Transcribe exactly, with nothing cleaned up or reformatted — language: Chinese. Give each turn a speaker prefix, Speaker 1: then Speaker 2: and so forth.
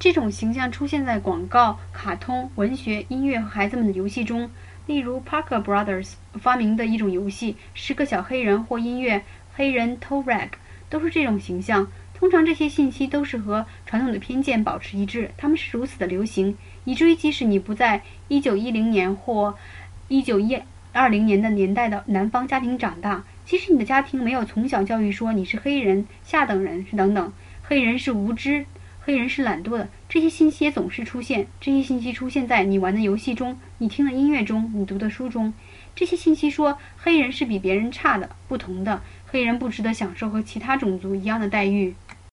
Speaker 1: 这种形象出现在广告、卡通、文学、音乐和孩子们的游戏中。例如 Parker Brothers 发明的一种游戏，十个小黑人或音乐黑人 toe rag 都是这种形象。通常这些信息都是和传统的偏见保持一致，它们是如此的流行，以至于即使你不在一九一零年或一九二零年的年代的南方家庭长大，即使你的家庭没有从小教育说你是黑人、下等人等等，黑人是无知，黑人是懒惰的，这些信息也总是出现。这些信息出现在你玩的游戏中，你听的音乐中，你读的书中。这些信息说黑人是比别人差的、不同的，黑人不值得享受和其他种族一样的待遇。